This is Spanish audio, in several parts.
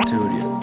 Studio.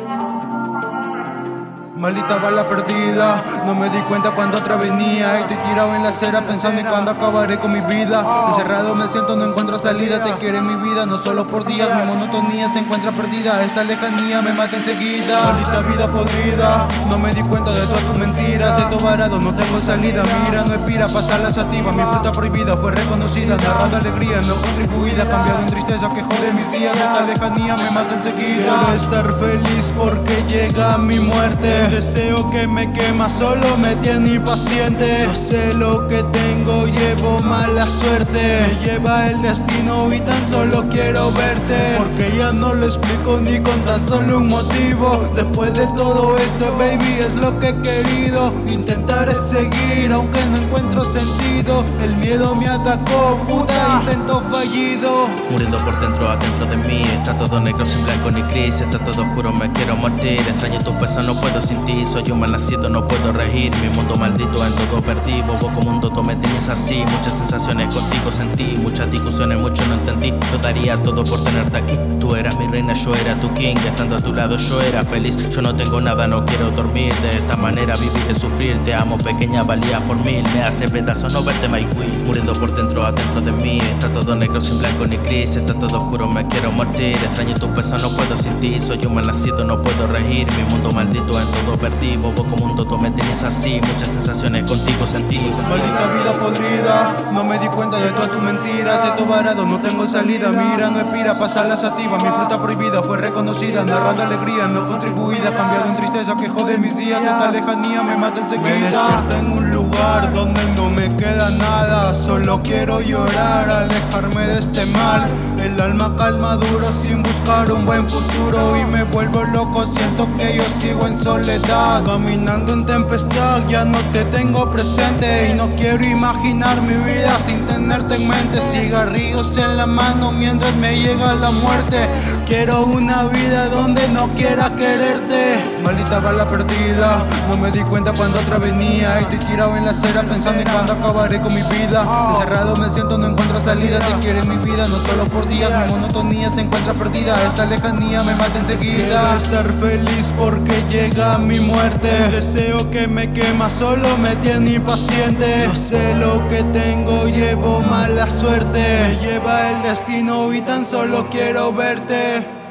Maldita bala perdida, no me di cuenta cuando otra venía. Estoy tirado en la acera pensando en cuándo acabaré con mi vida. Encerrado me siento, no encuentro salida. Te quiero en mi vida, no solo por días. Mi monotonía se encuentra perdida, esta lejanía me mata enseguida. Maldita vida podrida, no me di cuenta de todas tus mentiras. Estoy varado, no tengo salida. Mira, no expira, pasa la sativa. Mi fruta prohibida fue reconocida, narrando alegría no contribuida. Cambiado en tristeza que jode mis días. Esta lejanía me mata enseguida. Quiero estar feliz porque llega mi muerte. Deseo que me quema, solo me tiene impaciente. No sé lo que tengo, llevo mala suerte. Me lleva el destino y tan solo quiero verte. Porque ya no lo explico ni con tan solo un motivo. Después de todo esto, baby, es lo que he querido. Intentaré seguir, aunque no encuentro sentido. El miedo me atacó, puta, intento fallido. Muriendo por dentro, adentro de mí. Está todo negro, sin blanco ni gris. Está todo oscuro, me quiero morir. Extraño tus besos, no puedo sin ti. Soy un mal nacido, no puedo regir. Mi mundo maldito, en todo perdí. Bobo como un toto, me tienes así. Muchas sensaciones contigo sentí. Muchas discusiones, mucho no entendí. Yo daría todo por tenerte aquí. Tú eras mi reina, yo era tu king. Estando a tu lado yo era feliz. Yo no tengo nada, no quiero dormir. De esta manera vivir y sufrir. Te amo pequeña, valía por mil. Me hace pedazos no verte, my queen. Muriendo por dentro, adentro de mí. Está todo negro, sin blanco ni gris. Está todo oscuro, me quiero morir. Extraño tus besos, no puedo sin ti. Soy un mal nacido, no puedo regir. Mi mundo maldito, en todo perdí. Bobo como un toto, me tenías así. Muchas sensaciones contigo sentí. Maldita vida podrida, no me di cuenta de todas tus mentiras. Estoy varado, no tengo salida. Mira, no expira, pasa la sativa. Mi fruta prohibida fue reconocida, narrando alegría no contribuida. Cambiado en tristeza que jode mis días. Esta lejanía me mata enseguida. Me despierto en un lugar donde no me queda nada. Solo quiero llorar, alejarme de este mal. El alma calma duro sin buscar un buen futuro. Y me vuelvo loco, siento que yo sigo en soledad. Caminando en tempestad, ya no te tengo presente. Y no quiero imaginar mi vida sin tenerte en mente. Cigarrillos en la mano mientras me llega la muerte. Quiero una vida donde no quiera quererte. Maldita bala perdida, no me di cuenta cuando otra venía. Estoy tirado en la acera pensando en cuándo acabaré con mi vida. Encerrado me siento, no encuentro salida. Te quiero en mi vida, no solo por días. Mi monotonía se encuentra perdida, esta lejanía me mata enseguida. Quiero estar feliz porque llega mi muerte. Deseo que me quema, solo me tiene impaciente. No sé lo que tengo, llevo mala suerte. Me lleva el destino y tan solo quiero verte.